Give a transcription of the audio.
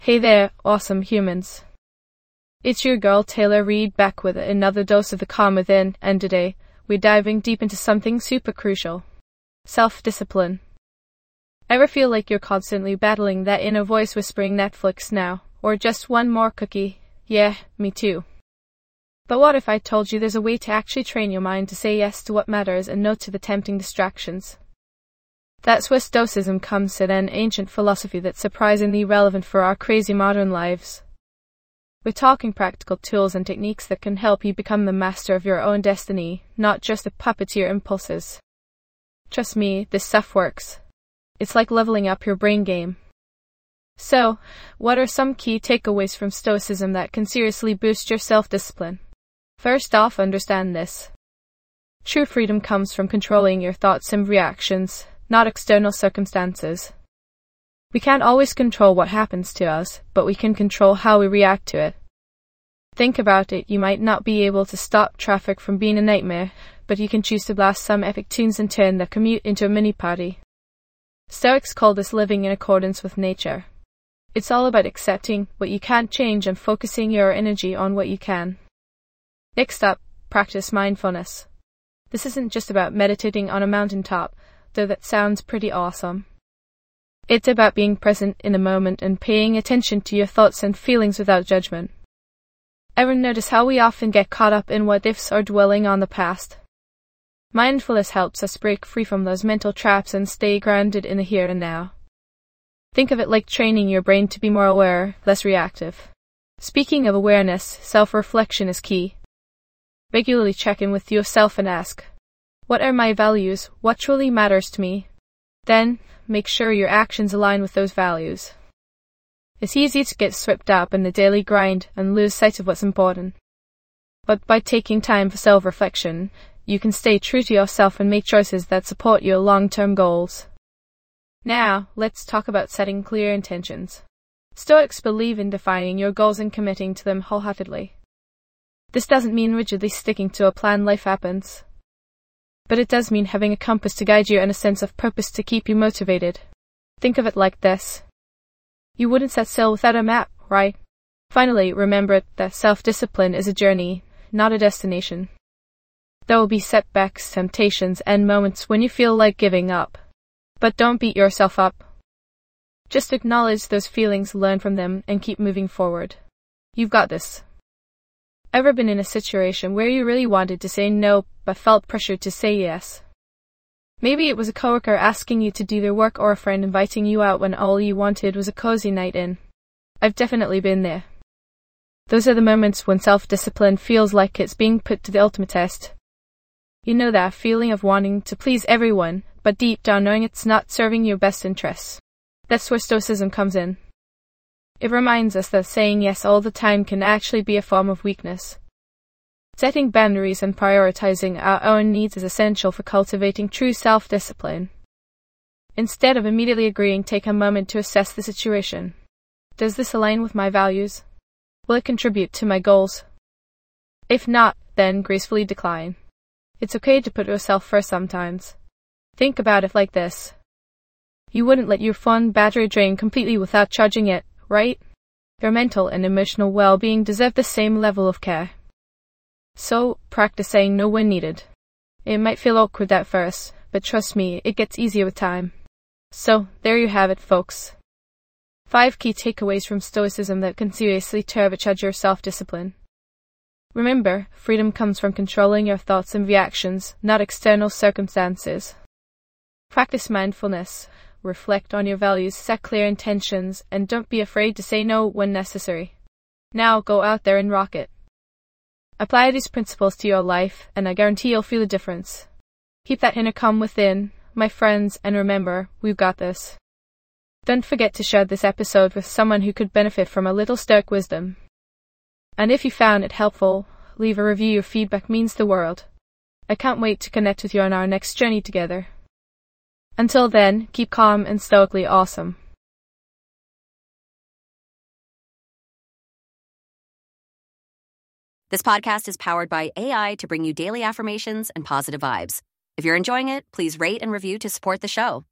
Hey there, awesome humans. It's your girl Taylor Reed back with another dose of the calm within, and today, we're diving deep into something super crucial. Self-discipline. Ever feel like you're constantly battling that inner voice whispering Netflix now, or just one more cookie? Yeah, me too. But what if I told you there's a way to actually train your mind to say yes to what matters and no to the tempting distractions? That's where Stoicism comes in, an ancient philosophy that's surprisingly relevant for our crazy modern lives. We're talking practical tools and techniques that can help you become the master of your own destiny, not just a puppet to your impulses. Trust me, this stuff works. It's like leveling up your brain game. So, what are some key takeaways from Stoicism that can seriously boost your self-discipline? First off, understand this. True freedom comes from controlling your thoughts and reactions, not external circumstances. We can't always control what happens to us, but we can control how we react to it. Think about it, you might not be able to stop traffic from being a nightmare, but you can choose to blast some epic tunes and turn the commute into a mini-party. Stoics call this living in accordance with nature. It's all about accepting what you can't change and focusing your energy on what you can. Next up, practice mindfulness. This isn't just about meditating on a mountaintop, though that sounds pretty awesome. It's about being present in the moment and paying attention to your thoughts and feelings without judgment. Ever notice how we often get caught up in what ifs or dwelling on the past? Mindfulness helps us break free from those mental traps and stay grounded in the here and now. Think of it like training your brain to be more aware, less reactive. Speaking of awareness, self-reflection is key. Regularly check in with yourself and ask, what are my values? What truly matters to me? Then, make sure your actions align with those values. It's easy to get swept up in the daily grind and lose sight of what's important. But by taking time for self-reflection, you can stay true to yourself and make choices that support your long-term goals. Now, let's talk about setting clear intentions. Stoics believe in defining your goals and committing to them wholeheartedly. This doesn't mean rigidly sticking to a plan life happens. But it does mean having a compass to guide you and a sense of purpose to keep you motivated. Think of it like this. You wouldn't set sail without a map, right? Finally, remember that self-discipline is a journey, not a destination. There will be setbacks, temptations, and moments when you feel like giving up. But don't beat yourself up. Just acknowledge those feelings, learn from them, and keep moving forward. You've got this. Ever been in a situation where you really wanted to say no, but felt pressured to say yes? Maybe it was a coworker asking you to do their work or a friend inviting you out when all you wanted was a cozy night in. I've definitely been there. Those are the moments when self-discipline feels like it's being put to the ultimate test. You know that feeling of wanting to please everyone, but deep down knowing it's not serving your best interests. That's where Stoicism comes in. It reminds us that saying yes all the time can actually be a form of weakness. Setting boundaries and prioritizing our own needs is essential for cultivating true self-discipline. Instead of immediately agreeing, take a moment to assess the situation. Does this align with my values? Will it contribute to my goals? If not, then gracefully decline. It's okay to put yourself first sometimes. Think about it like this. You wouldn't let your phone battery drain completely without charging it, right? Your mental and emotional well-being deserve the same level of care. So, practice saying no when needed. It might feel awkward at first, but trust me, it gets easier with time. So, there you have it, folks. 5 key takeaways from Stoicism that can seriously turbocharge your self-discipline. Remember, freedom comes from controlling your thoughts and reactions, not external circumstances. Practice mindfulness. Reflect on your values, set clear intentions, and don't be afraid to say no when necessary. Now go out there and rock it. Apply these principles to your life, and I guarantee you'll feel a difference. Keep that inner calm within, my friends, and remember, we've got this. Don't forget to share this episode with someone who could benefit from a little Stoic wisdom. And if you found it helpful, leave a review. Your feedback means the world. I can't wait to connect with you on our next journey together. Until then, keep calm and stoically awesome. This podcast is powered by AI to bring you daily affirmations and positive vibes. If you're enjoying it, please rate and review to support the show.